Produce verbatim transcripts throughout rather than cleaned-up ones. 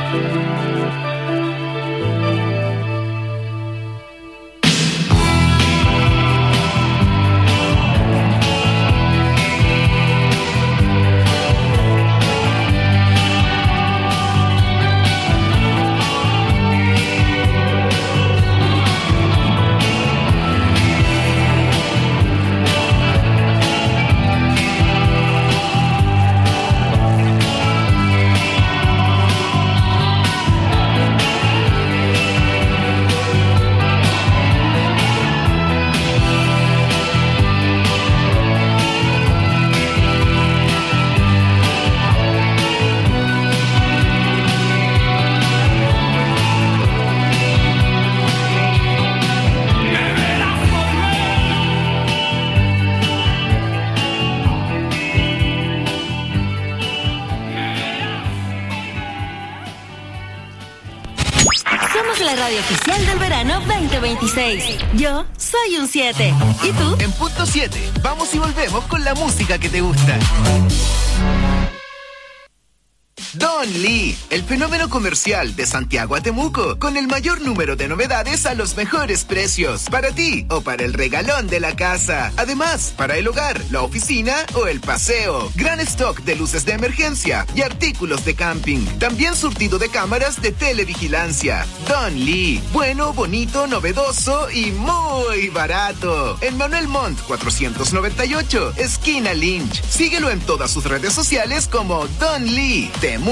Oficial del verano veinte veintiséis. Yo soy un siete. ¿Y tú? En punto siete, vamos y volvemos con la música que te gusta. Don Lee, el fenómeno comercial de Santiago a Temuco, con el mayor número de novedades a los mejores precios, para ti o para el regalón de la casa. Además, para el hogar, la oficina o el paseo. Gran stock de luces de emergencia y artículos de camping. También surtido de cámaras de televigilancia. Don Lee, bueno, bonito, novedoso y muy barato. En Manuel Montt cuatrocientos noventa y ocho, esquina Lynch. Síguelo en todas sus redes sociales como Don Lee Temuco.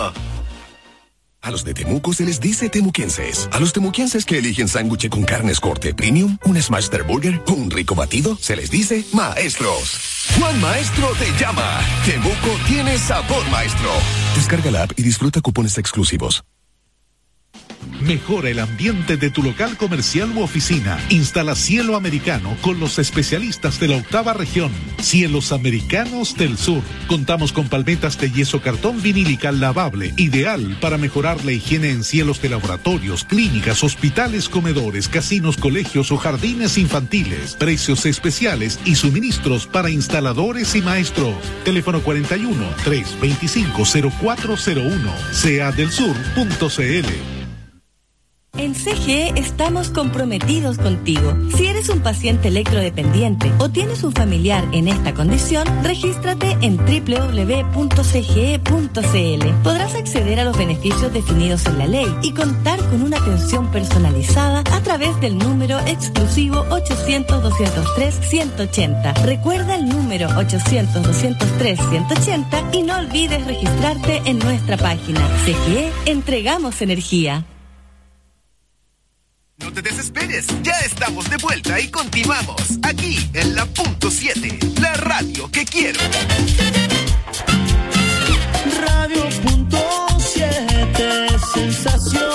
A los de Temuco se les dice temuquenses. A los temuquenses que eligen sándwich con carnes corte premium, un Smash Burger o un rico batido, se les dice maestros. Juan Maestro te llama. Temuco tiene sabor maestro. Descarga la app y disfruta cupones exclusivos. Mejora el ambiente de tu local comercial u oficina. Instala Cielo Americano con los especialistas de la octava región. Cielos Americanos del Sur. Contamos con palmetas de yeso cartón vinílica lavable, ideal para mejorar la higiene en cielos de laboratorios, clínicas, hospitales, comedores, casinos, colegios o jardines infantiles. Precios especiales y suministros para instaladores y maestros. Teléfono cuarenta y uno, trescientos veinticinco, cero cuatro cero uno. C A del sur punto c l. En C G E estamos comprometidos contigo. Si eres un paciente electrodependiente o tienes un familiar en esta condición, regístrate en doble u doble u doble u punto c g e punto c l. Podrás acceder a los beneficios definidos en la ley y contar con una atención personalizada a través del número exclusivo ochocientos, doscientos tres, ciento ochenta. Recuerda el número ochocientos, doscientos tres, ciento ochenta y no olvides registrarte en nuestra página. C G E, entregamos energía. No te desesperes, ya estamos de vuelta y continuamos aquí en la punto siete, la radio que quiero. Radio punto siete, sensación.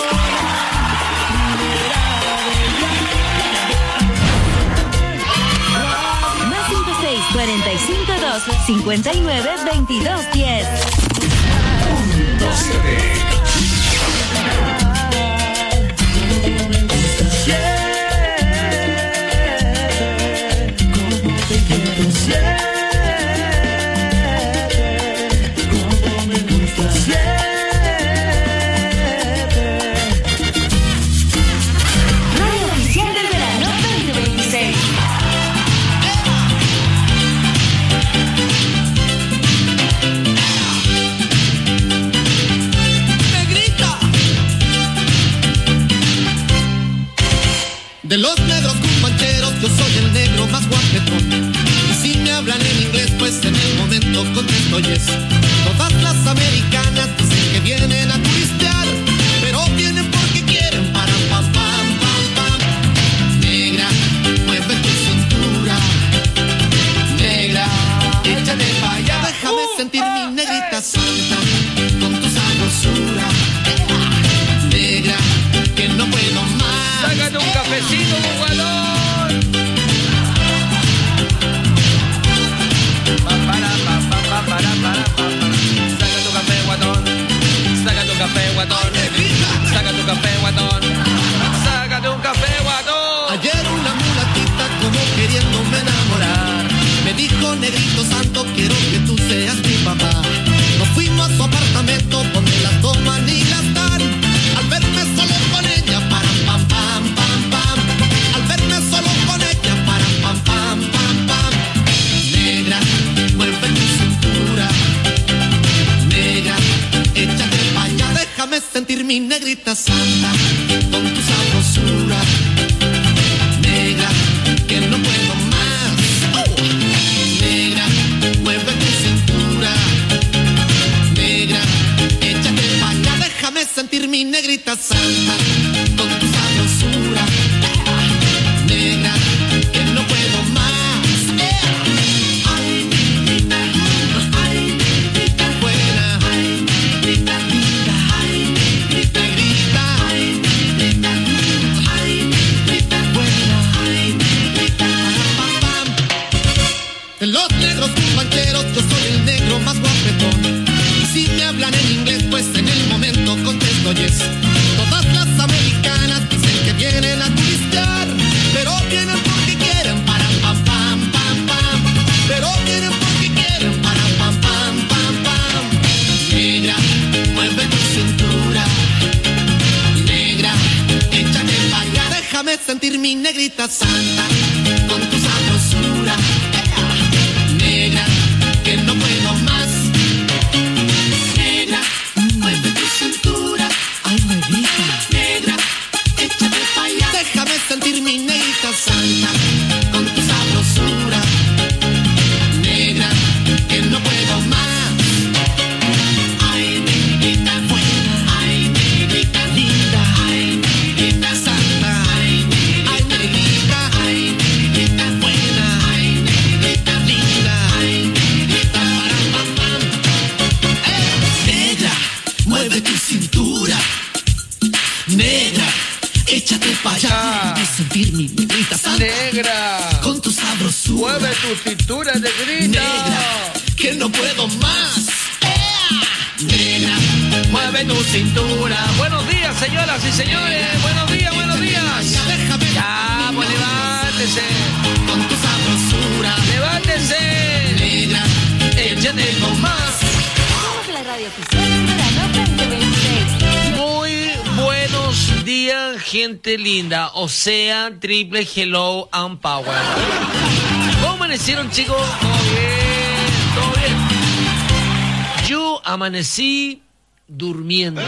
Más cinco seis, cuarenta y cinco, dos, cincuenta y nueve, veintidós, diez. punto siete. De los negros cumbancheros, yo soy el negro más guapetón. Y si me hablan en inglés, pues en el momento contesto yes. Todas las americanas dicen que vienen a turistear, pero vienen porque quieren para pam, pam, pam, pam. Negra, mueve tu cintura. Negra, échale pa' allá. Déjame uh, sentir uh, mi negrita eh. santa con tu sabrosura. Negra, que no puedo más. Sácate un cafecito, jugador. Pa, para, pa, pa, pa, para, para, pa, para. Saca tu café, guatón. Saca tu café, guatón. Saca tu café, guatón. Sácate un café, guatón. Ayer una mulatita como queriéndome enamorar me dijo, negrito santo, quiero que tú seas mi papá. Nos fuimos a su apartamento donde las toman y las dan. Déjame sentir mi negrita santa con tu sabrosura. Negra, que no puedo más. Oh. Negra, mueve tu cintura. Negra, échate pa' allá. Déjame sentir mi negrita santa con tu sabrosura. Negra, que no puedo más. Yeah. Ay, negrita, ay, negrita buena. Ay, negrita linda. Ay, negrita grita. Ay, negrita, ay, negrita buena. Ay, negrita pam, pam. De los negros cumbancheros yo soy el negro más guapetón. Y si me hablan en inglés pues en el momento contesto yes. Todas las americanas dicen que vienen a turistear, pero vienen porque quieren para pam pam pam pam. Pero vienen porque quieren para pam pam pam pam. Negra, mueve tu cintura. Negra, échate pa' allá. Déjame sentir mi negrita santa con tu sabrosura. Negra, que no puedo más. Negra, mueve tu cintura. Ay, negrita. Negra, échate pa' allá. Déjame sentir mi negrita santa con tu sabrosura. Negra, que no puedo más. Ay, negrita buena. Ay, negrita linda. Ay, negrita santa. Ay, negrita. Ay, negrita buena. Ay, negrita linda. Ay, negrita para pam pam. Eh. Negra, mueve tu cintura. Negra, échate pa' allá. Déjame sentir mi negrita santa Negra, con tu sabrosura. mueve tu cintura, negrita. Negra, que no puedo más. ¡Ea! Negra, mueve tu cintura. Buenos días, señoras y señores. Buenos días, buenos días. Ya, déjame Ya, pues levántese. con tu sabrosura. Levántese. Negra, échate con más. Somos la radio oficial del verano veinte veintiséis. Muy buenos días, gente linda. O sea, triple hello and power. ¿Cómo amanecieron, chicos? Todo bien, todo bien. Yo amanecí durmiendo.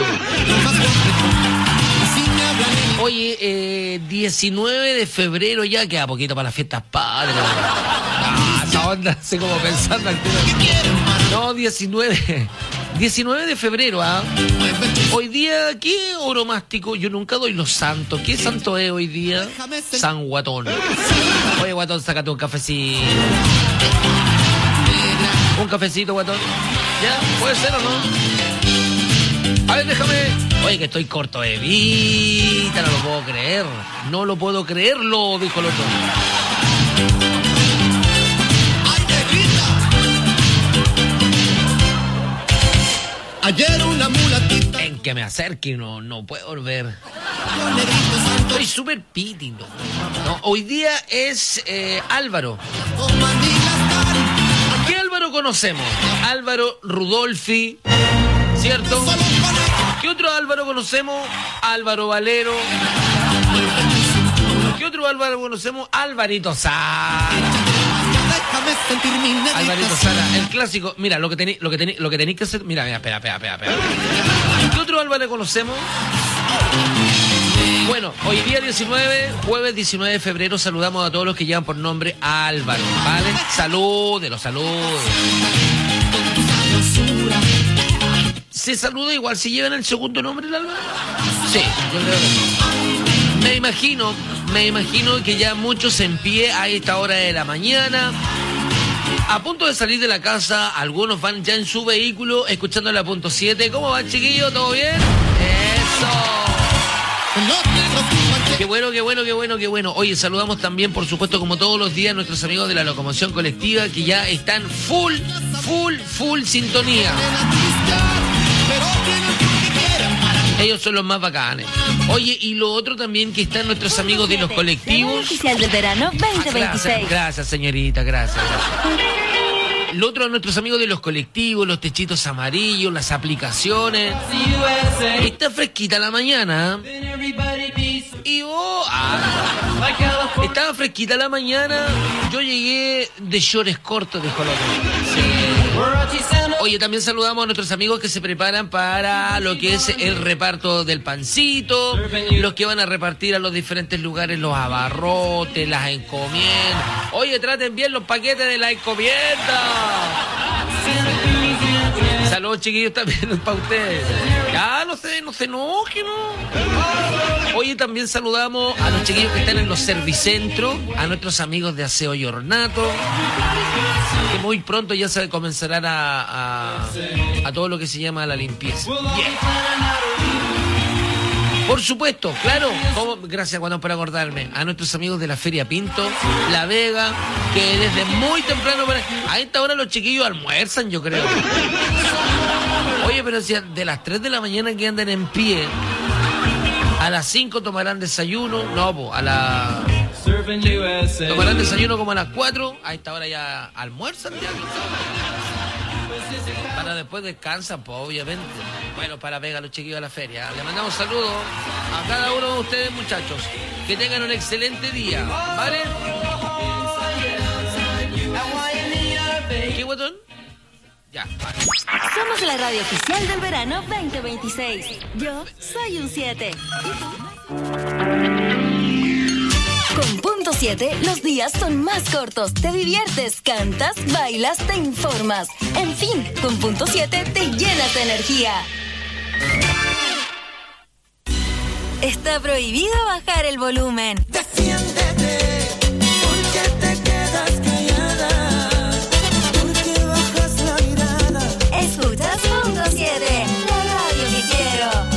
Oye, eh, diecinueve de febrero ya, queda poquito para las fiestas padres. Ah, esa onda, así como pensando al tiro. No, diecinueve. diecinueve de febrero, ¿ah? Hoy día, ¿qué oromástico? Yo nunca doy los santos. ¿Qué santo es hoy día? San Guatón. Oye, Guatón, sácate un cafecito. Un cafecito, Guatón. ¿Ya? ¿Puede ser o no? A ver, déjame. Oye, que estoy corto de vida, no lo puedo creer. No lo puedo creerlo, dijo el otro. Ayer una mulatita. En que me acerque y no, no puedo volver. Estoy súper pítido. No, hoy día es eh, Álvaro. ¿Qué Álvaro conocemos? Álvaro Rudolfi, ¿cierto? ¿Qué otro Álvaro conocemos? Álvaro Valero. ¿Qué otro Álvaro conocemos? Alvarito Sala. Alvarito Sala, el clásico. Mira, lo que tenéis lo que tenéis lo que tenéis que hacer. Mira, mira, espera, espera, espera, espera. ¿Qué otro Álvaro conocemos? Bueno, hoy día diecinueve, jueves diecinueve de febrero, saludamos a todos los que llevan por nombre Álvaro, ¿vale? Salúdelos, saludos. ¿Se saluda igual si llevan el segundo nombre el Álvaro? Sí, yo creo que sí. Me imagino, me imagino que ya muchos en pie a esta hora de la mañana, a punto de salir de la casa, algunos van ya en su vehículo, escuchando la punto siete. ¿Cómo van, chiquillos? ¿Todo bien? ¡Eso! Qué bueno, qué bueno, qué bueno, qué bueno. Oye, saludamos también, por supuesto, como todos los días, nuestros amigos de la locomoción colectiva que ya están full, full, full sintonía. Ellos son los más bacanes. Oye, y lo otro también que están nuestros amigos de los colectivos. Oficial del verano veinte veintiséis. Gracias, gracias, señorita, gracias, gracias. Lo otro, nuestros amigos de los colectivos, los techitos amarillos, las aplicaciones. Está fresquita la mañana. Y vos, ah, estaba fresquita la mañana. Yo llegué de shorts cortos, dijo el otro. Sí. Oye, también saludamos a nuestros amigos que se preparan para lo que es el reparto del pancito, los que van a repartir a los diferentes lugares los abarrotes, las encomiendas. Oye, traten bien los paquetes de la encomienda. Saludos, chiquillos, también para ustedes. Ya, no sé, no se enojen, ¿no? Oye, también saludamos a los chiquillos que están en los servicentros, a nuestros amigos de Aseo y Ornato, que muy pronto ya se comenzarán a, a, a todo lo que se llama la limpieza. Yeah. Por supuesto, claro, como, gracias Juan por acordarme, a nuestros amigos de la Feria Pinto, La Vega, que desde muy temprano, a esta hora los chiquillos almuerzan, yo creo. Oye, pero si de las tres de la mañana que andan en pie, a las cinco tomarán desayuno, no, po, a la... tomarán desayuno como a las cuatro, a esta hora ya almuerzan, ya. Para después descansan, pues, obviamente. Bueno, para Vega, los chiquillos de la feria. Le mandamos saludos a cada uno de ustedes, muchachos. Que tengan un excelente día, ¿vale? ¿Qué botón? Ya, vale. Somos la radio oficial del verano veinte veintiséis. Yo soy un siete. Con Punto siete, los días son más cortos. Te diviertes, cantas, bailas, te informas. En fin, con Punto siete te llenas de energía. Está prohibido bajar el volumen. Defiéndete, porque te quedas callada, porque bajas la mirada. Escuchas Punto siete, la radio que quiero.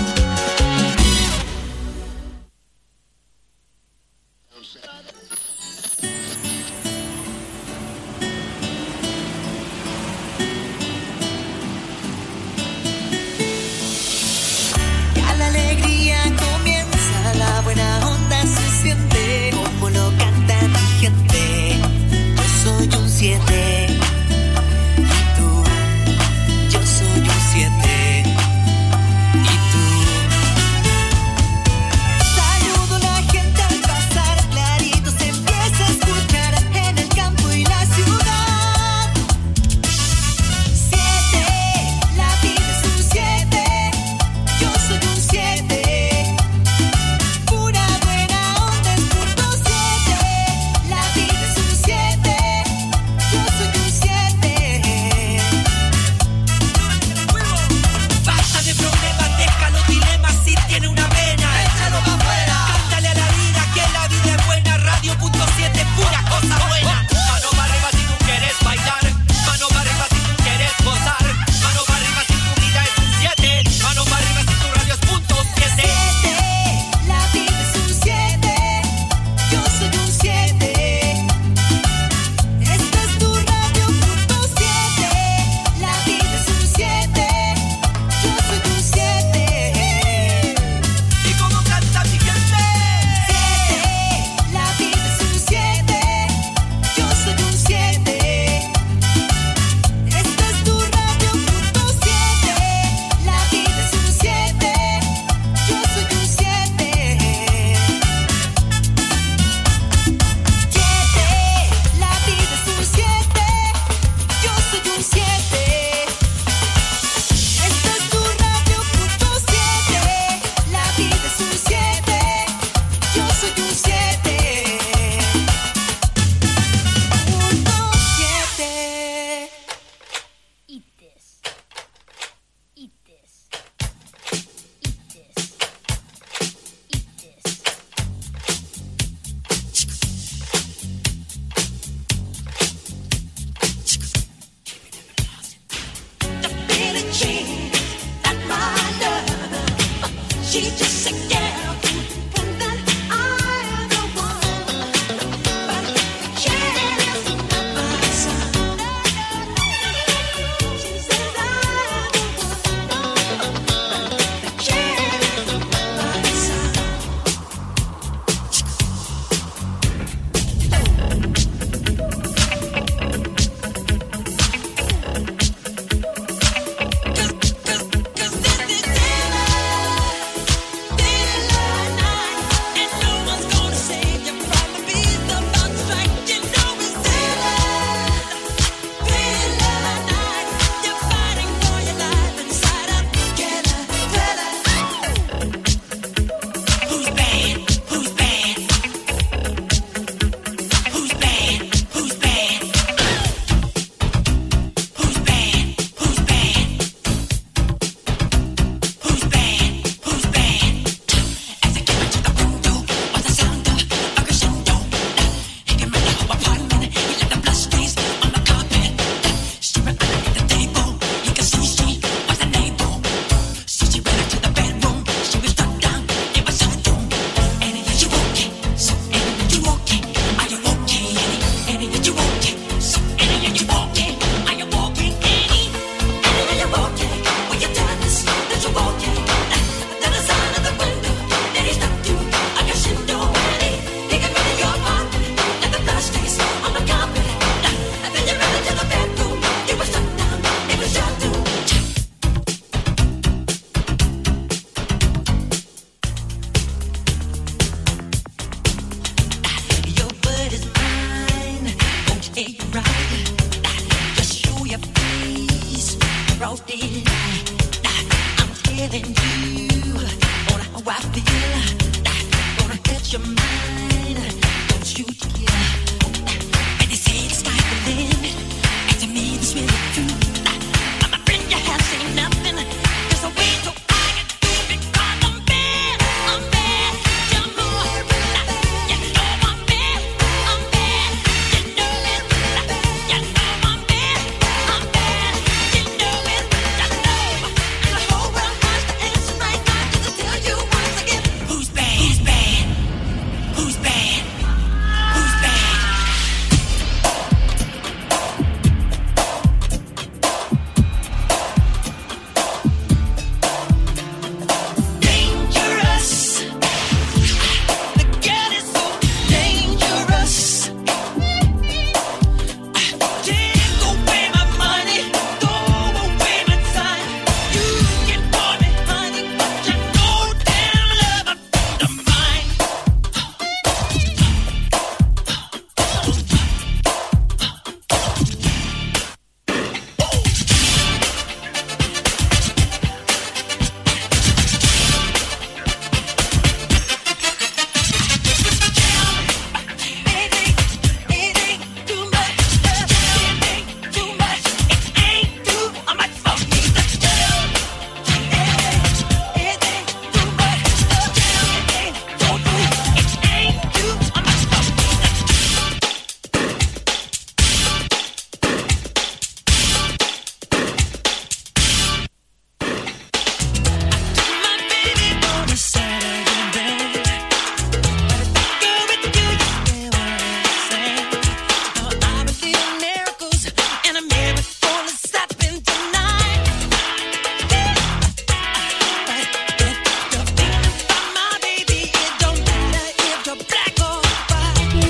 La buena onda se siente como lo canta mi gente. Yo soy un siete y tú, yo soy un siete. feeling you. Wanna how I feel. Wanna catch your mind. Don't you dare. And they say it's like the limit. And to me it's really true. I'm a friend you have seen nothing. There's a way to I can do because I'm bad. I'm bad. You know it. You know I'm bad. I'm bad. You know it. You know I'm bad. I'm bad. You know it. You know. And the whole world has to answer right now to tell you once again who's bad. Who's bad? Who's bad? Who's bad? Dangerous. The girl is so dangerous. Take away my money, throw away my time. You can call me honey, but you know damn love I'm the mine. It ain't, it ain't too much. It ain't too much. It ain't too much for me to tell. It ain't, it ain't too much. It ain't so true. It ain't too much for me to my baby on a Saturday night. Go with you, you never understand. Now I believe in miracles, and a miracle is happening tonight. If you're thinking about my baby, it don't matter if you're black or white.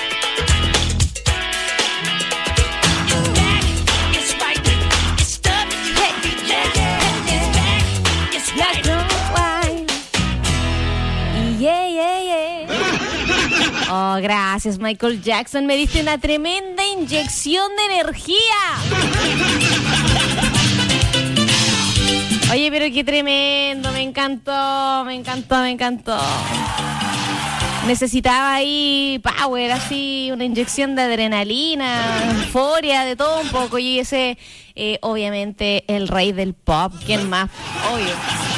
It's back, it's right, it's stuck, it's yeah, it's back, it's right. Yeah, yeah, yeah. Oh, gracias, Michael Jackson. Me diste una tremenda inyección de energía. Oye, pero qué tremendo. Me encantó, me encantó, me encantó. Necesitaba ahí power, así, una inyección de adrenalina, euforia, de todo un poco. Y ese, eh, obviamente, el rey del pop. ¿Quién más? Obvio.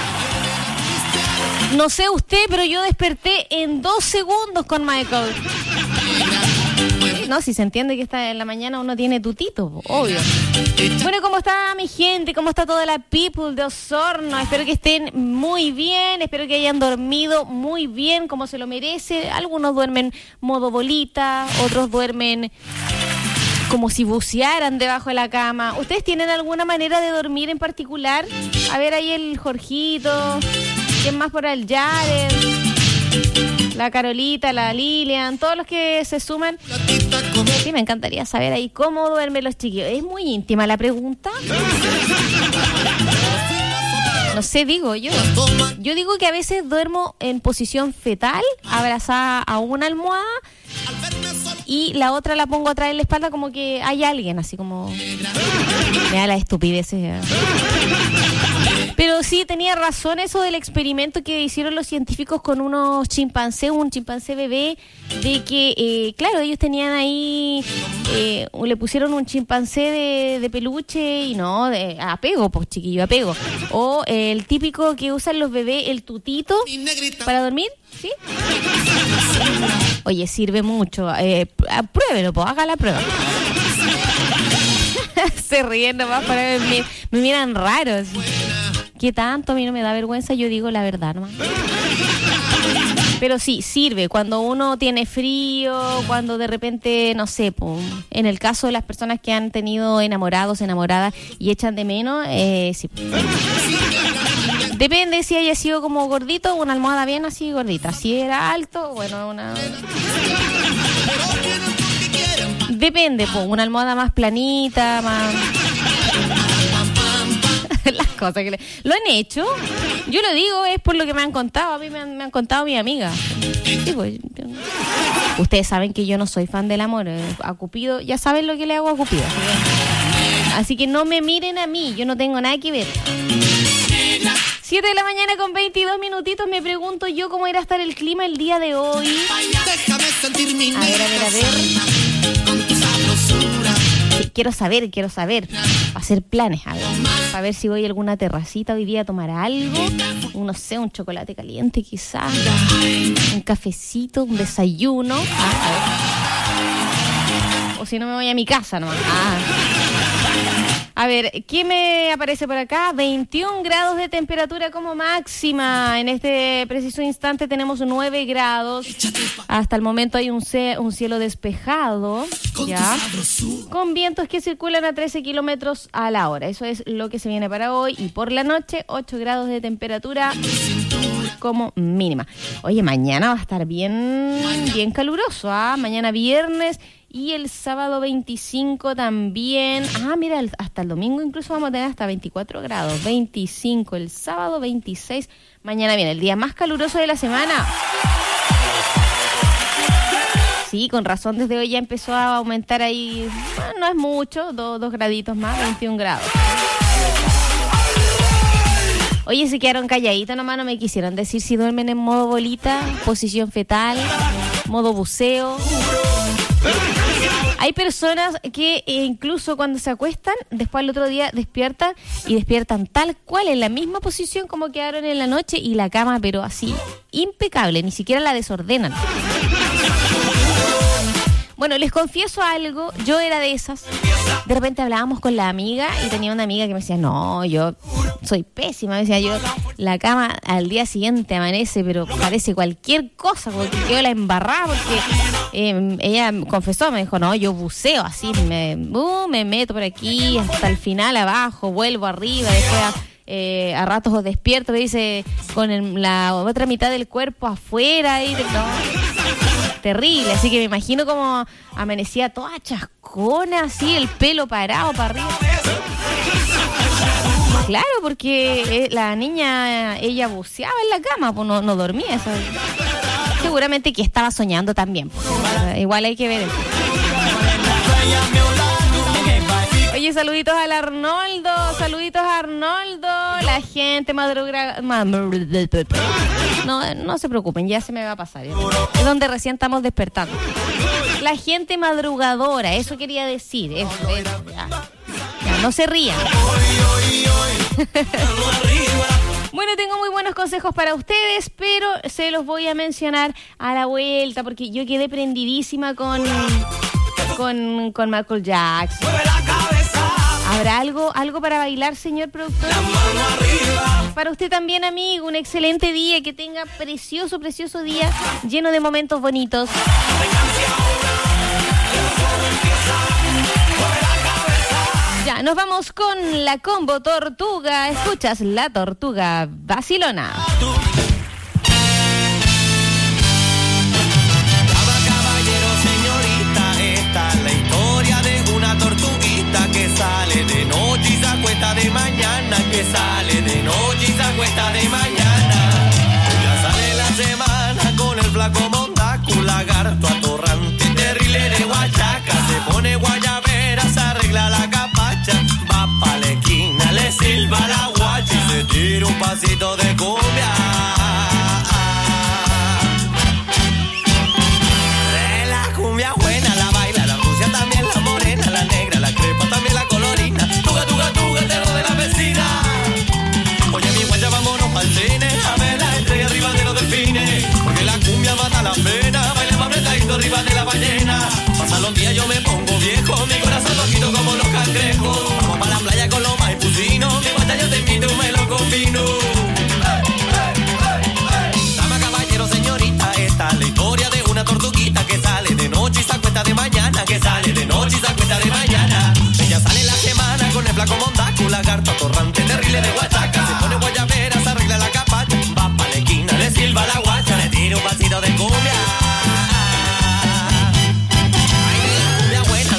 No sé usted, pero yo desperté en dos segundos con Michael. Sí, no, si se entiende que está en la mañana uno tiene tutito, obvio. Bueno, ¿cómo está mi gente? ¿Cómo está toda la people de Osorno? Espero que estén muy bien, espero que hayan dormido muy bien, como se lo merece. Algunos duermen modo bolita, otros duermen como si bucearan debajo de la cama. ¿Ustedes tienen alguna manera de dormir en particular? A ver, ahí el Jorgito. ¿Quién más por el Jared? La Carolita, la Lilian, todos los que se suman. Sí, me encantaría saber ahí cómo duermen los chiquillos. Es muy íntima la pregunta. No sé, digo yo. Yo digo que a veces duermo en posición fetal, abrazada a una almohada, y la otra la pongo atrás de la espalda como que hay alguien, así como... Me da la estupidez. Pero sí, tenía razón eso del experimento que hicieron los científicos con unos chimpancés, un chimpancé bebé, de que, eh, claro, ellos tenían ahí, eh, le pusieron un chimpancé de, de peluche y no, de apego, pues chiquillo, apego. O eh, el típico que usan los bebés, el tutito, para dormir, ¿sí? Oye, sirve mucho. Eh, pruébelo, pues, haga la prueba. Se ríen nomás, para me, me miran raros. ¿Qué tanto? A mí no me da vergüenza, yo digo la verdad nomás. Pero sí, sirve cuando uno tiene frío, cuando de repente, no sé, po, en el caso de las personas que han tenido enamorados, enamoradas y echan de menos, eh, sí. Depende si haya sido como gordito, una almohada bien así gordita. Si era alto, bueno, una... Depende, po, una almohada más planita, más... Las cosas que le... ¿Lo han hecho? Yo lo digo, es por lo que me han contado. A mí me han, me han contado mis amigas. Sí, pues, yo... Ustedes saben que yo no soy fan del amor. A Cupido, ya saben lo que le hago a Cupido. Así que no me miren a mí, yo no tengo nada que ver. Si siete de la mañana con veintidós minutitos. Me pregunto yo cómo irá a estar el clima el día de hoy. Déjame sentir mi A ver, a ver, a ver. con tu sabrosura. Sí, quiero saber, quiero saber. Hacer planes, a ver. Para ver si voy a alguna terracita hoy día a tomar algo. Un, no sé, un chocolate caliente quizás. Un cafecito, un desayuno. Ah, a ver. O si no me voy a mi casa nomás. Ah. A ver, ¿qué me aparece por acá? veintiún grados de temperatura como máxima. En este preciso instante tenemos nueve grados. Hasta el momento hay un, ce- un cielo despejado, ¿ya? Con vientos que circulan a trece kilómetros a la hora. Eso es lo que se viene para hoy. Y por la noche, ocho grados de temperatura como mínima. Oye, mañana va a estar bien, bien caluroso, ¿ah? Mañana viernes. Y el sábado veinticinco también. Ah, mira, el, hasta el domingo incluso vamos a tener hasta veinticuatro grados. veinticinco el sábado, veintiséis. Mañana viene el día más caluroso de la semana. Sí, con razón desde hoy ya empezó a aumentar ahí. Bueno, no es mucho, do, dos graditos más, veintiún grados. Oye, se quedaron calladitos nomás, no me quisieron decir si duermen en modo bolita, posición fetal, modo buceo. Hay personas que eh, incluso cuando se acuestan, después al otro día despiertan y despiertan tal cual en la misma posición como quedaron en la noche y la cama, pero así, impecable, ni siquiera la desordenan. Bueno, les confieso algo, yo era de esas. De repente hablábamos con la amiga y tenía una amiga que me decía, no, yo soy pésima. Me decía yo, la cama al día siguiente amanece, pero parece cualquier cosa, porque quedó la embarrada, porque eh, ella confesó, me dijo, no, yo buceo así, me, uh, me meto por aquí hasta el final abajo, vuelvo arriba, después a, eh, a ratos despierto, me dice, con el, la otra mitad del cuerpo afuera, y no. Terrible, así que me imagino como amanecía toda chascona, así, el pelo parado para arriba. Claro, porque la niña, ella buceaba en la cama, pues no, no dormía. Eso. Seguramente que estaba soñando también. Pues. Igual hay que ver eso. Oye, saluditos al Arnoldo, saluditos a Arnoldo, la gente madruga... No, no se preocupen, ya se me va a pasar. ¿eh? Es donde recién estamos despertando. La gente madrugadora, eso quería decir. Eso, eso, ya. Ya, no se rían. Bueno, tengo muy buenos consejos para ustedes, pero se los voy a mencionar a la vuelta, porque yo quedé prendidísima con, con, con Michael Jackson. ¿Habrá algo, algo para bailar, señor productor? Para usted también, amigo, un excelente día, que tenga precioso, precioso día, lleno de momentos bonitos. Ya, nos vamos con la combo Tortuga. Escuchas La Tortuga Vacilona. Que sale de noche y se acuesta de mañana, que sale de noche y se acuesta de mañana. Ya sale la semana con el flaco mondaco, lagarto atorrante, terrible de guachaca. Se pone guayabera, se arregla la capacha, va pa' la esquina, le silba la guacha y se tira un pasito de cumbia. De la cumbia buena la baila, la rusia también, la morena, la negra, la crepa, también la colorina. Tuga, tuga, tuga, el terror de la vecina. Oye, mi guaya, vámonos al cine a ver la estrella arriba de los delfines. Porque la cumbia mata la pena, baila más apretadito arriba de la ballena. Pasan los días, yo me pongo viejo, mi corazón loquito como los cangrejos. Vamos pa' la playa con los maipucinos, mi guaya, yo te invito, me lo combino. Dama, caballero, señorita, esta es la historia de una tortuguita que sale de noche y se acuesta de mañana, que sale de noche y se acuesta de mañana. Ella sale la semana con el flaco mondaco, lagarto atorrante, terrible de guachaca. Se pone guayabera, se arregla la capacha, va pa' la esquina, le silba la guacha, le tira un pasito de cumbia. Ay, de la cumbia buena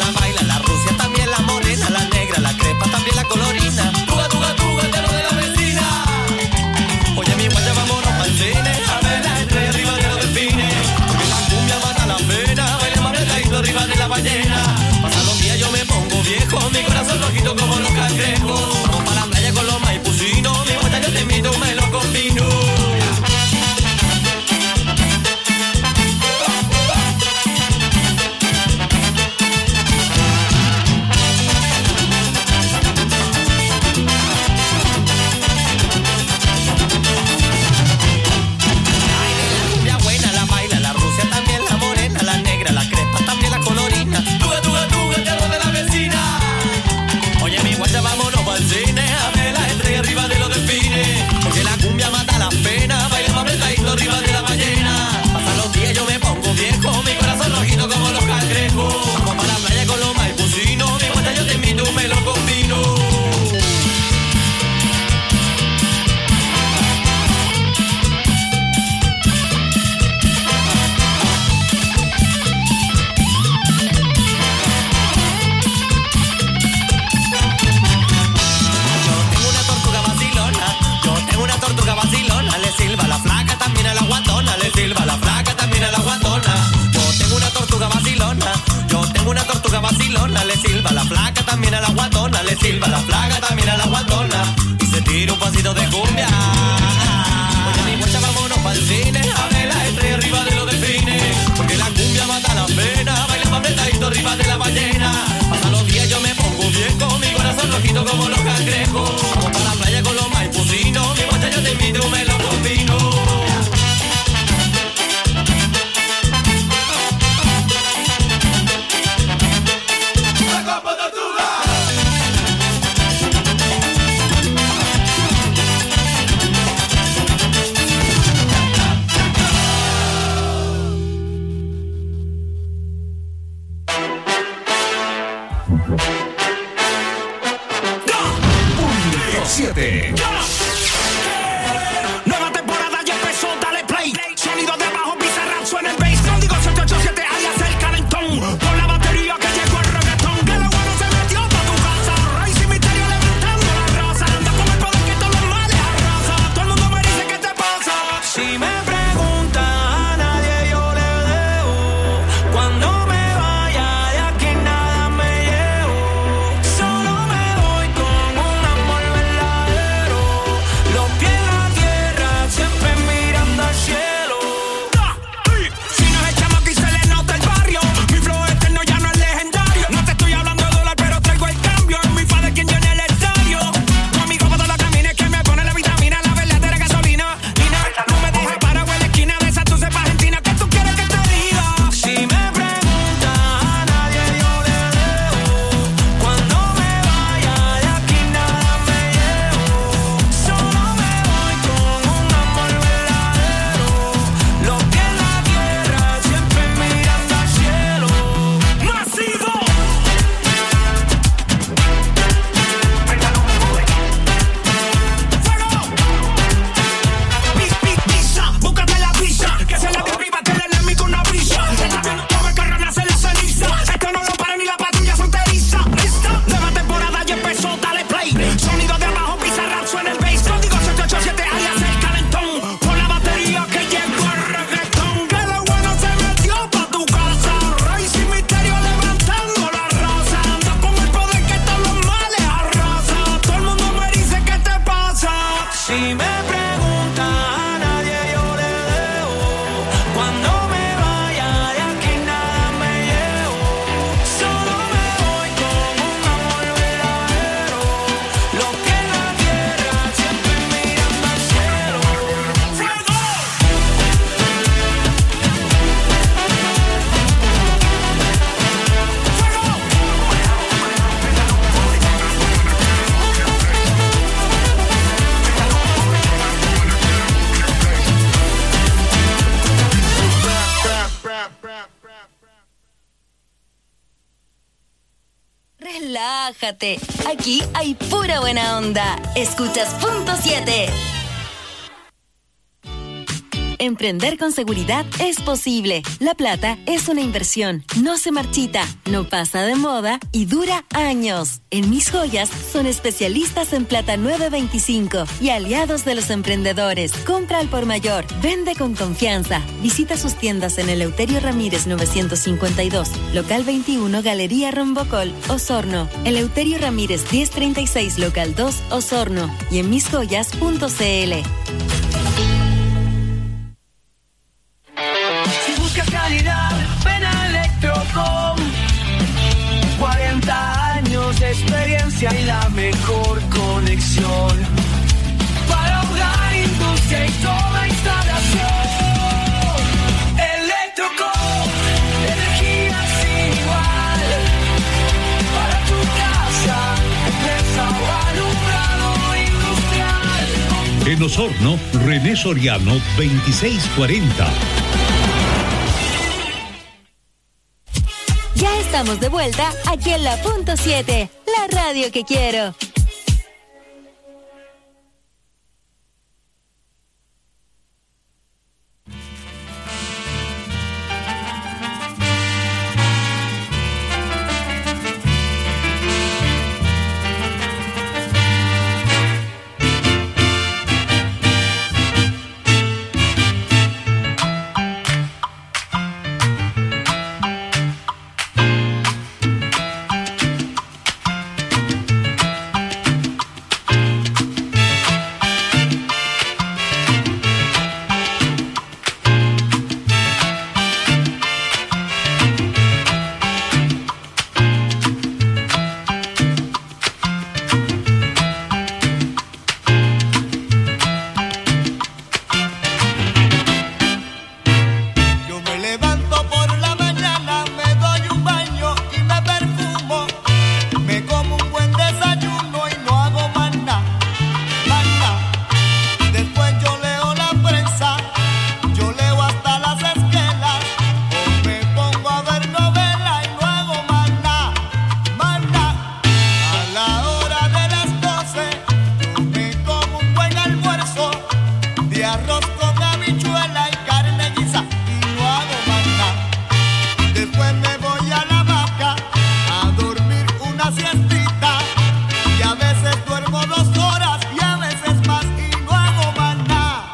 le silba la flaca también a la guatona, le silba la flaca también a la guatona y se tira un pasito de cumbia. Oye mi guacha, vámonos pa'l cine, a ver la estrella arriba de los delfines, porque la cumbia mata la pena, bailamos apretadito arriba de la ballena. Pasan los días yo me pongo bien con mi corazón rojito como los cangrejos. Vamos para la playa con los maipucinos, mi guacha yo te invito un melón con vino. siete. Nueva temporada ya empezó, dale play. Sonido de abajo, Bizarrap suena el bass. Código siete ocho siete alias el calentón. Con la batería que llegó el reggaetón. Que lo bueno se metió pa' tu casa. Rey sin misterio levantando la raza. Anda con el poder que todos los males arrasa. Todo el mundo me dice ¿qué te pasa? Si me preguntan a nadie yo le debo. Cuando me vaya de aquí nada me llevo. Solo me voy con un amor verdadero. Los pies en la tierra, siempre mirando al cielo. Si no es chamaco y se le nota el barrio. Mi flow eterno ya no es legendario. No te estoy hablando de dólar, pero traigo el cambio. Es mi padre quien llena el estadio. Conmigo para todos los caminos que me pone la vitamina, la verdadera gasolina. Y no, no me dejes parado en la esquina de esa tu cepa argentina. ¿Qué tú quieres que te diga? Si me preguntan a nadie yo le debo. Cuando me vaya de aquí nada me llevo. Solo me voy con un amor verdadero. Los pies en la tierra, siempre mirando al cielo. ¡Masivo! ¡Fuego! Pisa, búscate la pizza. Que se la de arriba, que el enemigo una brisa. Está viendo cómo el carro nace la ceniza. Esto no lo para ni la patrulla fronteriza. ¿Lista? Nueva temporada ya empezó, dale play. Sonido de abajo, Bizarrap suena el bass. Código siete ocho siete alias el calentón. Con la batería que llegó el reggaetón. Que lo bueno se metió pa' tu casa. Rey sin misterio levantando la raza. Anda con el poder que todos los males arrasa. Todo el mundo me dice ¿qué te pasa? Si me preguntan a nadie yo le debo. Cuando me vaya de aquí nada me llevo. Solo me voy con un amor verdadero. Los pies en la tierra, siempre mirando al cielo. ¡Fuego! Relájate, aquí hay pura buena onda. Escuchas Punto siete. Emprender con seguridad es posible. La plata es una inversión, no se marchita, no pasa de moda y dura años. En Mis Joyas son especialistas en plata nueve veinticinco y aliados de los emprendedores. Compra al por mayor, vende con confianza. Visita sus tiendas en Eleuterio Ramírez novecientos cincuenta y dos, local veintiuno, Galería Rombocol, Osorno. Eleuterio Ramírez diez treinta y seis, local dos, Osorno. Y en mis joyas punto c l. Si buscas calidad, ven a Electrocom. cuarenta años de experiencia y la mejor conexión para hogar, industria y toda instalación. Electrocom, energía sin igual para tu casa, empresa o alumbrado industrial. En Osorno, René Soriano, veintiséis cuarenta. Ya estamos de vuelta aquí en la Punto siete, la radio que quiero. arroz con habichuela y carne guisa y no hago más nada. Después me voy a la vaca a dormir una siestita y a veces duermo dos horas y a veces más y no hago más nada.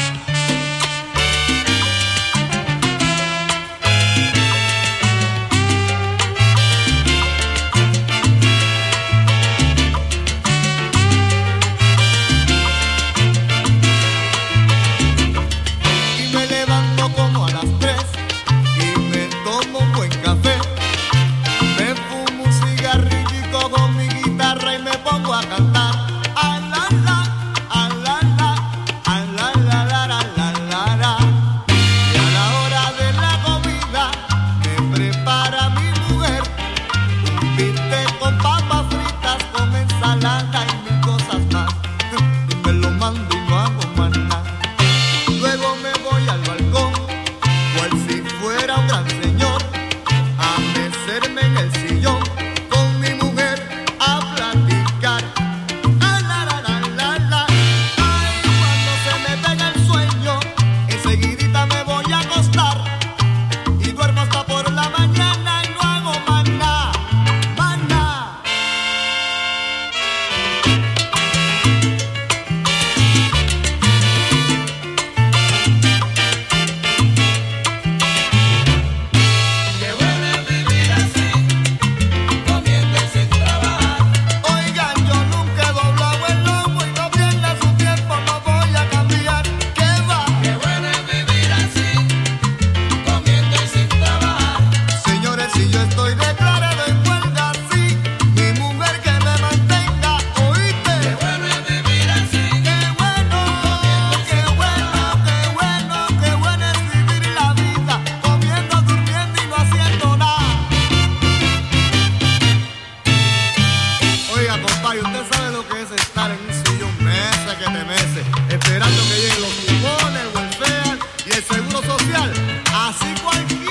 Y me levanto como a las tres y me tomo un buen café. Me fumo un cigarrillo con mi guitarra y me pongo a cantar. A la la, a la la, a la la la la la la la. Y a la hora de la comida me prepara mi mujer un bistec con papas fritas, con ensalada y mil cosas más. Y me lo mando y no hago más nada. Luego me voy al balcón, cual si fuera un gran señor, a mecerme en el sillón con mi mujer a platicar. Ah, la, la, la, la, la. Ay, cuando se me pega el sueño, enseguidita me voy a acostar y duermo hasta por la mañana y no hago más nada, más nada. Oigan, yo nunca he doblado el lomo y no pierda su tiempo, no voy a cambiar. ¿Qué va? Qué bueno es vivir así, comiendo y sin trabajar. Señores, si yo estoy declarado en huelga, sí, mi mujer que me mantenga, ¿oíste? Qué bueno es vivir así. Qué bueno, qué bueno, qué bueno, qué bueno es vivir la vida, comiendo, durmiendo y no haciendo nada. Oiga, compadre, usted sabe lo que es estar en un sillón mesa que te mece, esperando que lleguen los cupones, el welfare y el seguro social. Así cualquiera.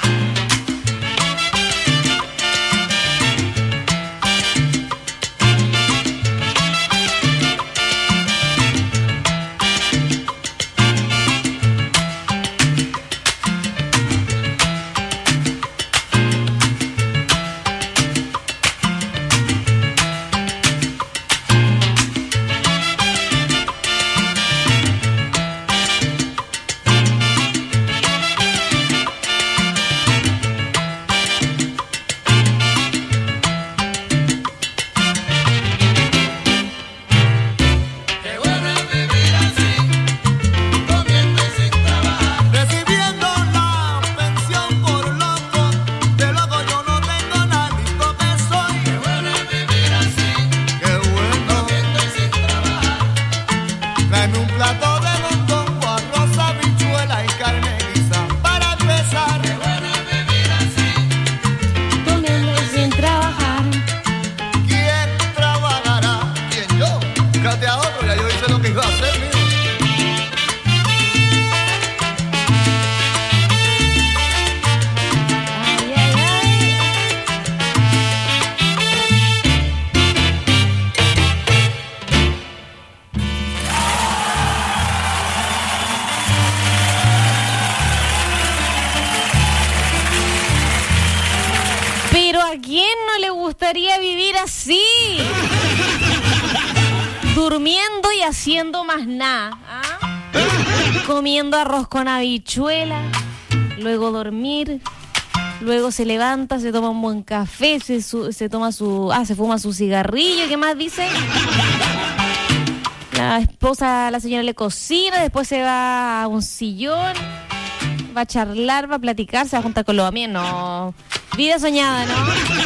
Qué bueno es vivir así, comiendo y sin trabajar. Recibiendo la pensión por loco, de loco yo no tengo nada, listo que soy. Qué bueno es vivir así, qué bueno, comiendo y sin trabajar. Tráeme un plato de mondongo, arroz, habichuela y carne guisa para empezar. Qué bueno es vivir así, Comiendo y sin trabajar. ¿quién trabajará? ¿Quién? Yo. Fíjate a otro, ya yo hice lo que iba a hacer, mío. Ay, ay, ay. Pero ¿a quién no le gustaría vivir así? Durmiendo y haciendo más nada. ¿Ah? Comiendo arroz con habichuela, luego dormir, luego se levanta, se toma un buen café, se, su- se toma su, ah, se fuma su cigarrillo, ¿qué más dice? La esposa, la señora le cocina, después se va a un sillón, va a charlar, va a platicar, se va a juntar con los amigos, no, vida soñada, ¿no?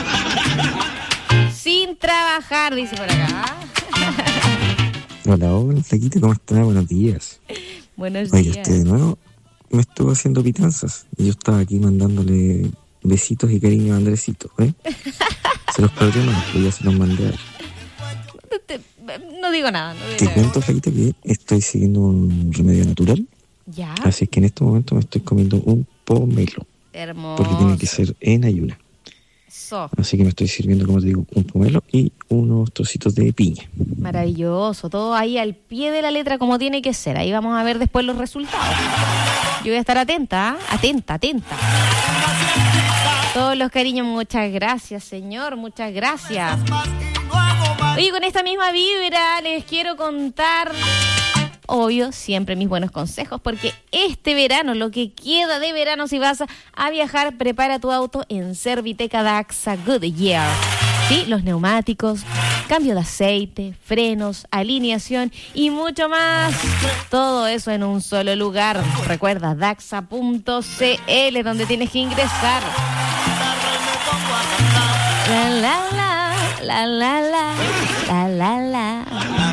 Sin trabajar, dice por acá. Hola, hola, Flaquita, ¿cómo estás? Buenos días. Buenos Oye, días. usted de nuevo me estuvo haciendo pitanzas y yo estaba aquí mandándole besitos y cariño a Andresito, ¿eh? Se los podría mandar, pues ya se los mandé a él. Te- No digo nada, no digo Te nada. cuento, Flaquita, que estoy siguiendo un remedio natural, Ya, así que en este momento me estoy comiendo un pomelo, hermoso. porque tiene que ser en ayuna. Eso. Así que me estoy sirviendo, como te digo, un pomelo y unos trocitos de piña. Maravilloso, todo ahí al pie de la letra como tiene que ser. Ahí vamos a ver después los resultados. Yo voy a estar atenta, ¿eh? atenta, atenta. Todos los cariños, muchas gracias, señor, muchas gracias. Oye, con esta misma vibra les quiero contar, obvio, siempre mis buenos consejos, porque este verano, lo que queda de verano, si vas a viajar, prepara tu auto en Serviteca Daxa Goodyear. Sí, los neumáticos, cambio de aceite, frenos, alineación y mucho más. Todo eso en un solo lugar. Recuerda, daxa punto c l, donde tienes que ingresar. La la la, la la la, la la la.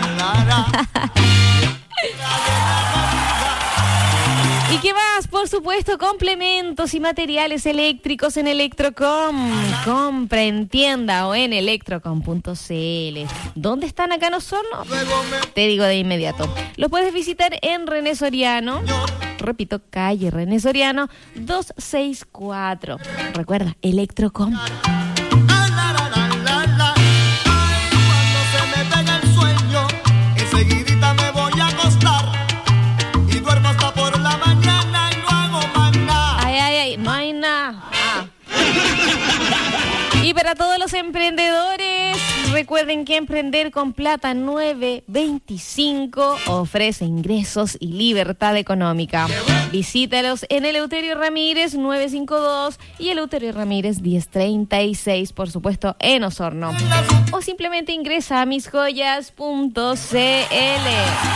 ¿Y qué más? Por supuesto, complementos y materiales eléctricos en Electrocom. Compra en tienda o en electrocom punto c l. ¿Dónde están acá en Osorno? Te digo de inmediato. Los puedes visitar en René Soriano. Repito, calle René Soriano doscientos sesenta y cuatro. Recuerda, Electrocom. Enseguidita me voy a acostar y duermo hasta por la mañana y no hago más nada. Ay, ay, ay, no hay nada. Ah. Y para todos los emprendedores, recuerden que Emprender con Plata nueve veinticinco ofrece ingresos y libertad económica. Visítalos en Eleuterio Ramírez nueve cincuenta y dos y Eleuterio Ramírez diez treinta y seis, por supuesto, en Osorno. O simplemente ingresa a mis joyas punto c l.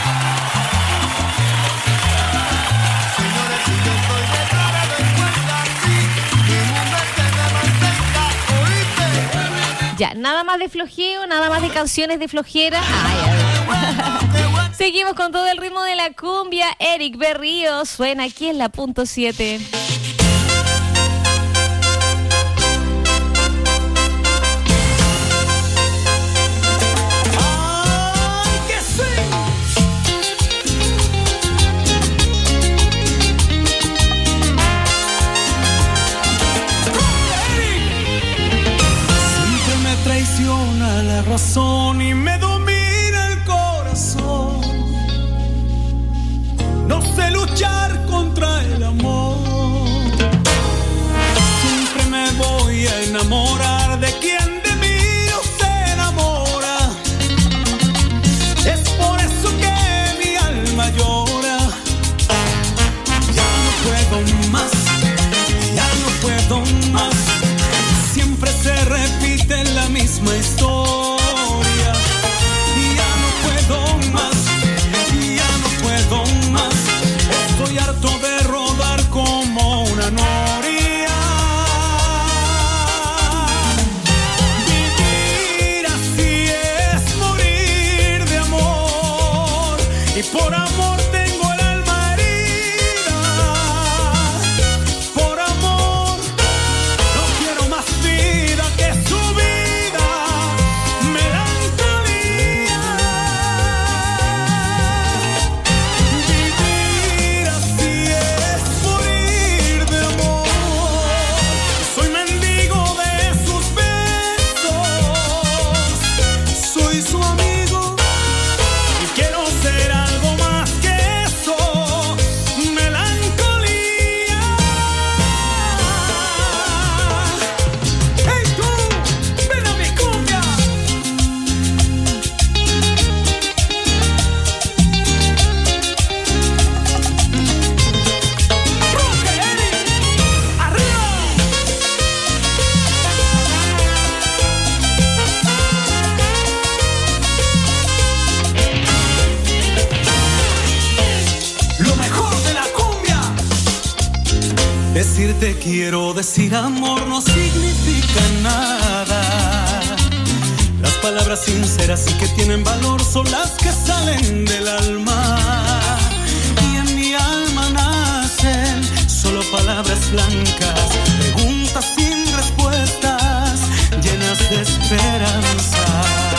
Ya, nada más de flojeo, nada más de canciones de flojera. Ay, ay. Seguimos con todo el ritmo de la cumbia. Eric Berrío suena aquí en la punto siete. Traiciona la razón y me domina el corazón. No sé luchar contra el amor. Siempre me voy a enamorar de quien de mí no se enamora. Es por eso que mi alma llora. Ya no puedo más, ya no puedo más. Siempre se repite la misma historia. Y ya no puedo más, y ya no puedo más. Estoy harto de rodar como una noria. Vivir así es morir de amor. Y por amor tengo el alma herida. Por amor no quiero más vida que su vida. Melancolía. Vivir así es morir de amor. Soy mendigo de sus besos. Soy su amigo y quiero ser algo más que eso. Melancolía. ¡Hey tú! ¡Ven a mi cumbia! ¡Rogelio! ¡Arriba! Lo mejor de la cumbia. Decirte quiero, decir amor no significa nada. Las palabras sinceras y que tienen valor son las que salen del alma. Y en mi alma nacen solo palabras blancas, preguntas sin respuestas, llenas de esperanza.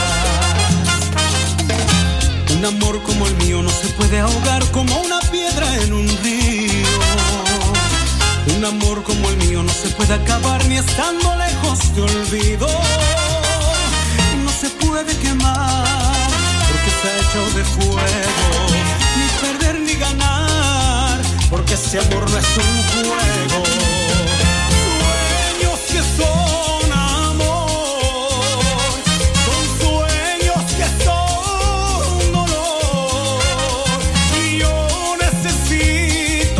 Un amor como el mío no se puede ahogar como una piedra en un río. Un amor como el mío no se puede acabar ni estando lejos de olvido. No se puede quemar porque está hecho de fuego. Ni perder ni ganar porque este amor no es un juego. Sueños que son amor, son sueños que son dolor. Y yo necesito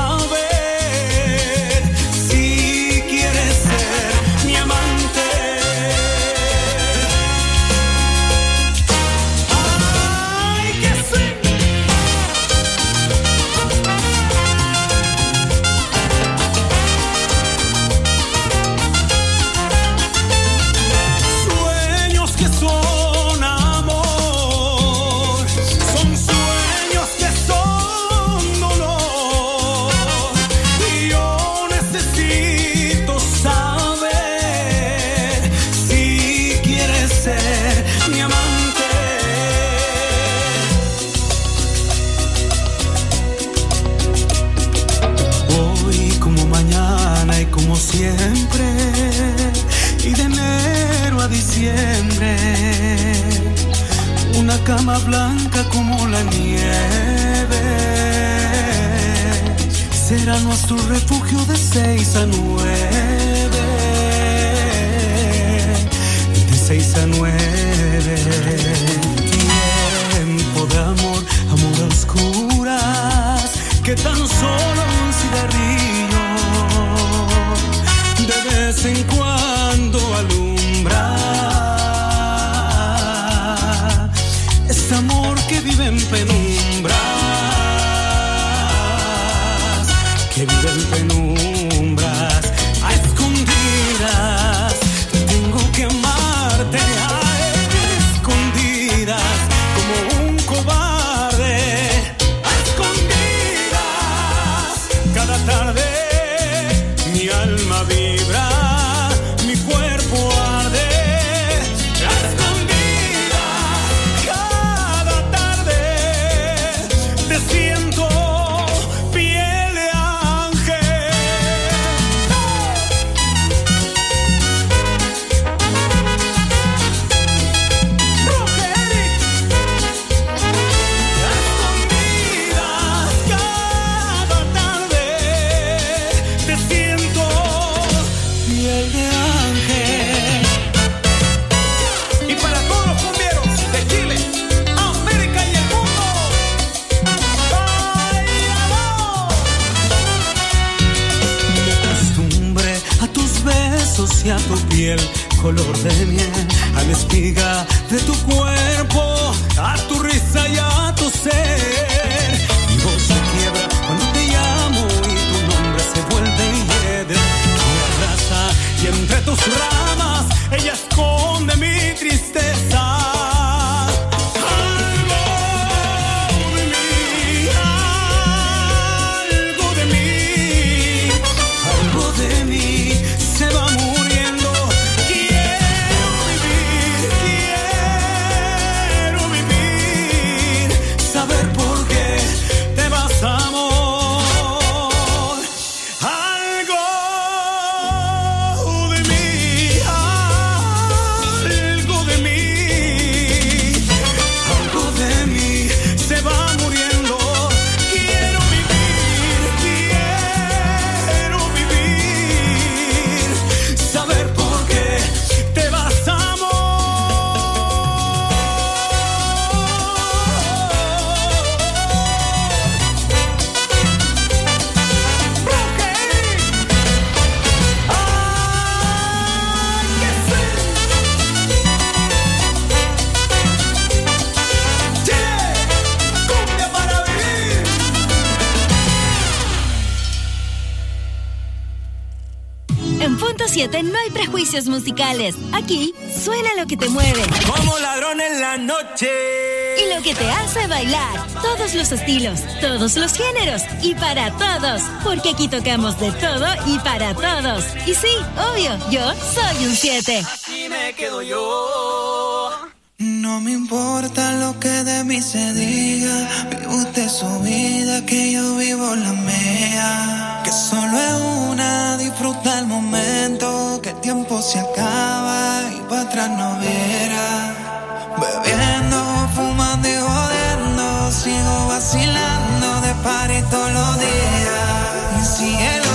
saber si quieres ser mi amante. Ay, que sí. Sueños que son amor, son sueños que son dolor. Y yo necesito saber si quieres ser mi amante. Hoy como mañana y como siempre, y de enero a diciembre, una cama blanca como la nieve será nuestro refugio de seis a nueve, de seis a nueve. Tiempo de amor, amor a oscuras, que tan solo un cigarrillo de vez en cuando alumbra. Este amor que vive en penumbras, que vive en penumbras, a escondidas. Tengo que amarte a escondidas, como un cobarde, a escondidas. Cada tarde mi alma vibra, mi cuerpo arde, a escondidas. Cada tarde te siento piel de ángel. Rogeric. A escondidas. Cada tarde te siento piel de ángel. Y para todos los cumbieros de Chile, América y el mundo, ¡báilalo! Me acostumbré a tus besos y a tu piel, color de miel, a la espiga de tu cuerpo, a tu risa y a tu ser. Mi voz se quiebra cuando te llamo y tu nombre se vuelve hiedra. Me abraza y entre tus ramas ella esconde mi tristeza. Algo de mí, algo de mí, algo de mí se va muriendo. Quiero vivir, quiero vivir, saber por qué te vas, amor. Algo de mí, algo de mí, algo de mí se va muriendo. Quiero vivir, quiero vivir, saber por qué te vas, amor. Rogeric. Ay, que sí. Chile, cumbia para vivir. En Punto siete no hay prejuicios musicales. Aquí suena lo que te mueve Como ladrón en la noche. y lo que te hace bailar. Todos los estilos, todos los géneros y para todos. Porque aquí tocamos de todo y para todos. Y sí, obvio, yo soy un siete. Aquí me quedo yo. No me importa lo que de mí se diga, vive usted su vida, que yo vivo la mía, que solo es una tiempo se acaba y para atrás no verá. Bebiendo, fumando y jodiendo, sigo vacilando de party todos los días. Y síguelo.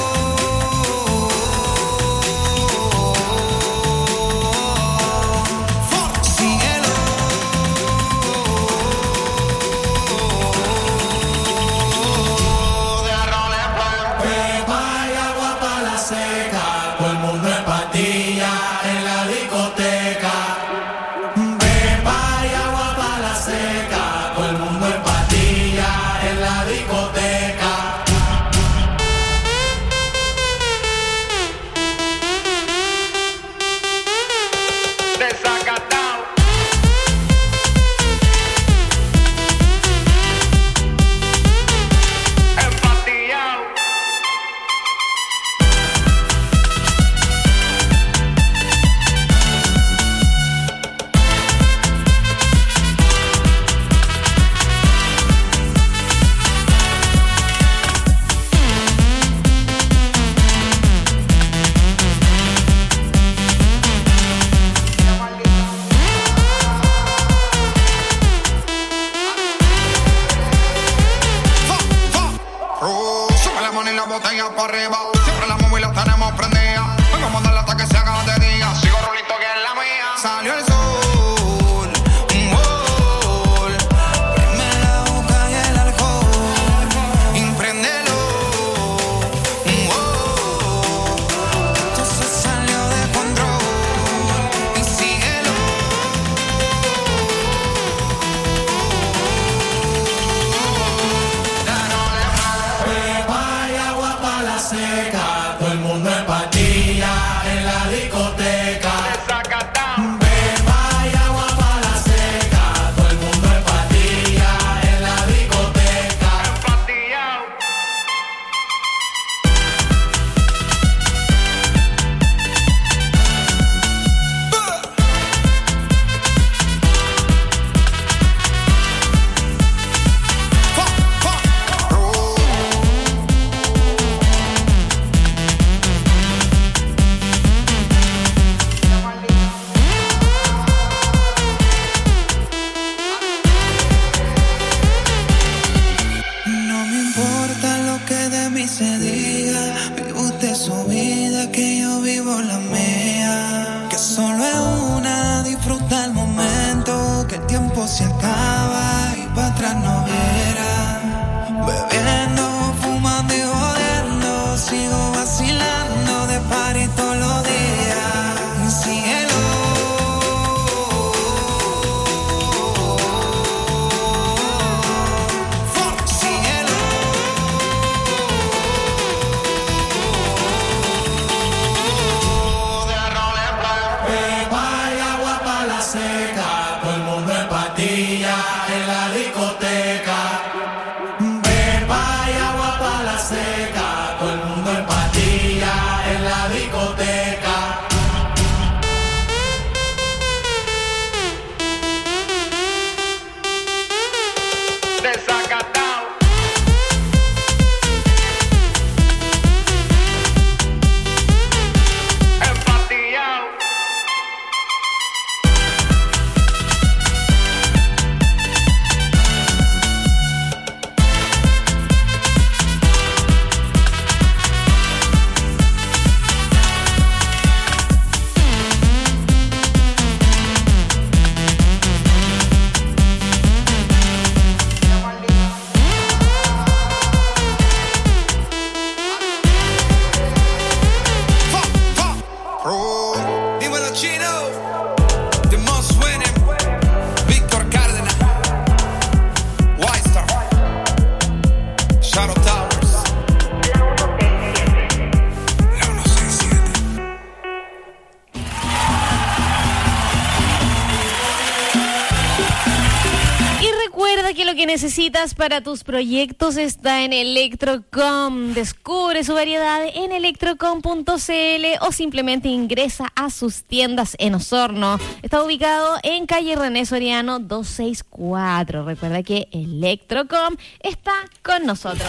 Necesitas para tus proyectos está en Electrocom. Descubre su variedad en electrocom punto c l o simplemente ingresa a sus tiendas en Osorno. Está ubicado en calle René Soriano doscientos sesenta y cuatro. Recuerda que Electrocom está con nosotros.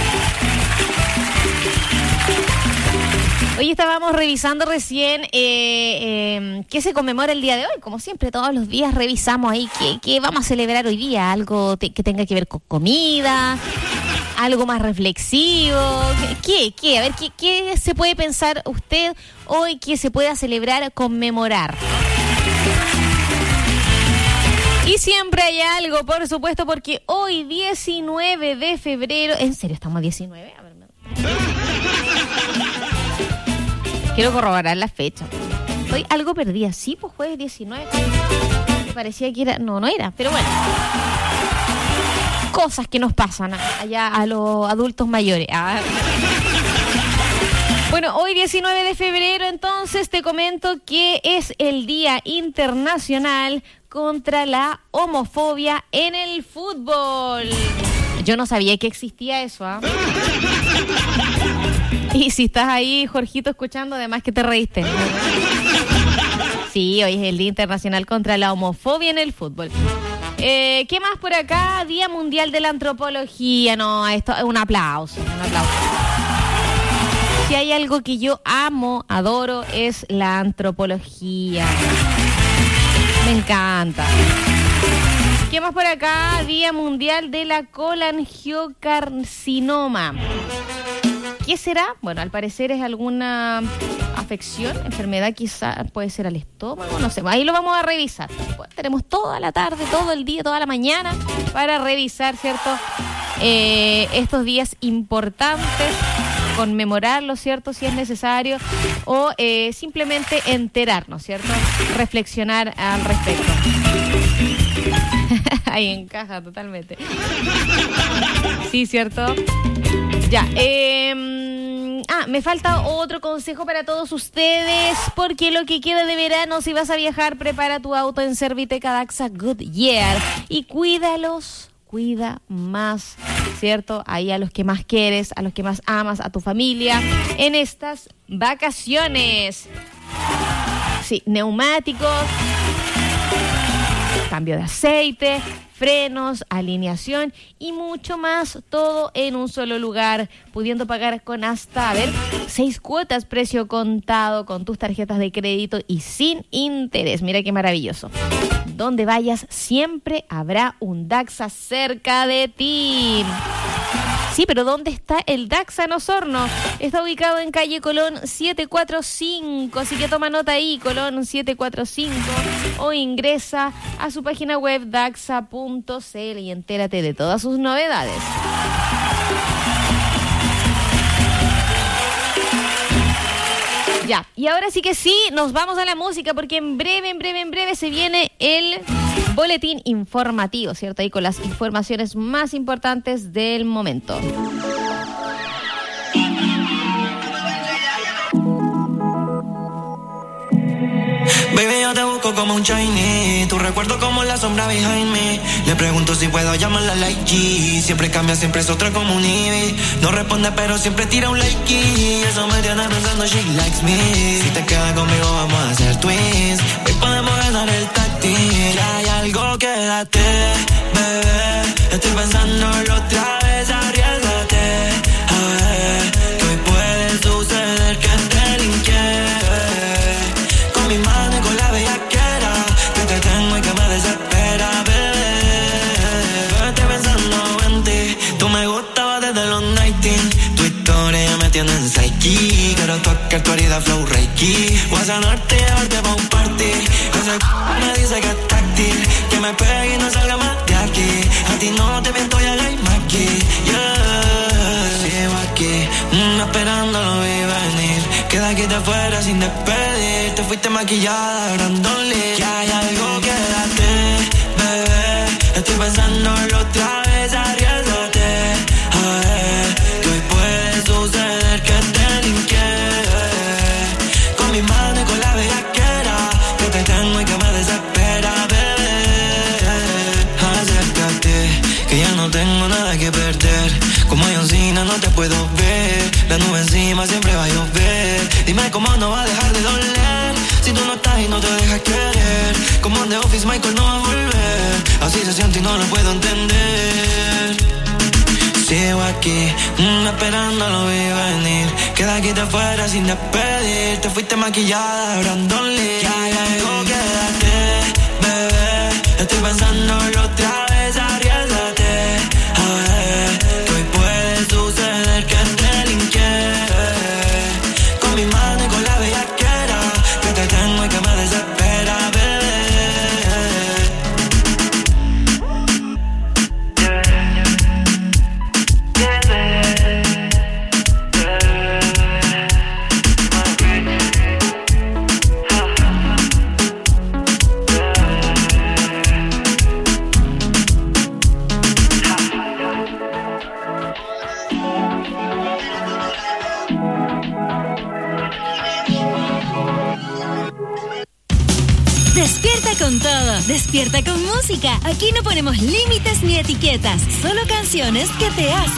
Hoy estábamos revisando recién eh, eh, qué se conmemora el día de hoy. Como siempre, todos los días revisamos ahí qué, qué vamos a celebrar hoy día. Algo te, que tenga que ver con comida, algo más reflexivo. ¿Qué? ¿Qué? A ver, ¿qué, qué se puede pensar usted hoy que se pueda celebrar, conmemorar? Y siempre hay algo, por supuesto, porque hoy, diecinueve de febrero... ¿En serio estamos a diecinueve? A ver, no. Quiero corroborar la fecha. Estoy algo perdida. Sí, pues jueves diecinueve. Me parecía que era... No, no era, pero bueno. Cosas que nos pasan allá a los adultos mayores. Ah. Bueno, hoy diecinueve de febrero, entonces, te comento que es el Día Internacional contra la Homofobia en el Fútbol. Yo no sabía que existía eso, ¿ah? ¿eh? Y si estás ahí, Jorgito, escuchando, además que te reíste. Sí, hoy es el Día Internacional contra la Homofobia en el Fútbol. Eh, ¿Qué más por acá? Día Mundial de la Antropología. No, esto es un aplauso, un aplauso. Si hay algo que yo amo, adoro, es la antropología. Me encanta. ¿Qué más por acá? Día Mundial de la Colangiocarcinoma. ¿Qué será? Bueno, al parecer es alguna afección, enfermedad, quizá puede ser al estómago, no sé, ahí lo vamos a revisar. Pues tenemos toda la tarde, todo el día, toda la mañana para revisar, ¿cierto? Eh, estos días importantes, conmemorarlos, ¿cierto? Si es necesario, o eh, simplemente enterarnos, ¿cierto? Reflexionar al respecto. Ahí encaja totalmente. Sí, ¿cierto? Ya, eh, ah, me falta otro consejo para todos ustedes, porque lo que queda de verano, si vas a viajar, prepara tu auto en Serviteca Daxa Goodyear y cuídalos, cuida más, ¿cierto? Ahí a los que más quieres, a los que más amas, a tu familia, en estas vacaciones. Sí, neumáticos, cambio de aceite, frenos, alineación y mucho más, todo en un solo lugar, pudiendo pagar con hasta, a ver, seis cuotas, precio contado, con tus tarjetas de crédito y sin interés. Mira qué maravilloso. Donde vayas, siempre habrá un Daxa cerca de ti. Sí, pero ¿dónde está el Daxa en Osorno? Está ubicado en calle Colón setecientos cuarenta y cinco, así que toma nota ahí, Colón setecientos cuarenta y cinco, o ingresa a su página web daxa punto c l y entérate de todas sus novedades. Ya, y ahora sí que sí, nos vamos a la música, porque en breve, en breve, en breve se viene el boletín informativo, ¿cierto? Ahí con las informaciones más importantes del momento. Baby, yo te busco como un Chinese, tu recuerdo como la sombra behind me. Le pregunto si puedo llamarla like G. Siempre cambia, siempre es otra como un Ivy. No responde pero siempre tira un like y eso me tiene pensando she likes me. Si te quedas conmigo vamos a hacer twins. Hoy podemos ganar el táctil. Ya hay algo, quédate, bebé. Estoy pensándolo otra vez, arriesgate. A ver, que hoy puede suceder que te linke. Con mi mano y con la bellaquera, que te tengo y que me desespera, bebé. Estoy pensando en ti, tú me gustabas desde los noventa. Tu historia me tiene en psyche. Quiero tocar tu herida flow reiki. Voy a sanarte y llevarte pa' un party. Ese me dice que es táctil, que me pegue y no salga más de aquí. A ti no te miento, ya la aquí, yeah. Sigo aquí, mm, esperando lo vi venir. Queda aquí de afuera sin despedir. Te fuiste maquillada, Brandon Lee. Que hay algo, quédate, bebé. Estoy pensándolo otra vez, arriesgate. A ver, que hoy puede suceder que te linke. Con mi mano y con la bellaquera, que te tengo y que me desespera, bebé. Acércate, que ya no tengo nada que perder. Como Johncina no te puedo ver. La nube encima siempre va a llover. Dime cómo no va a dejar de doler. Si tú no estás y no te dejas querer. Como en The Office Michael no va a volver. Así se siente y no lo puedo entender. sigo aquí, mm, esperando lo vi venir. Que de aquí te fuera sin despedir. Te fuiste maquillada de Brandon Lee. Ya llegó, quédate, bebé. Estoy pensándolo otra vez, arriésgate. A ver, que hoy puede suceder que te linke. Con mi mano y con la bellaquera que te tengo y que me desespera, bebé. Despierta con todo, despierta con música. Aquí no ponemos límites ni etiquetas, solo canciones que te hacen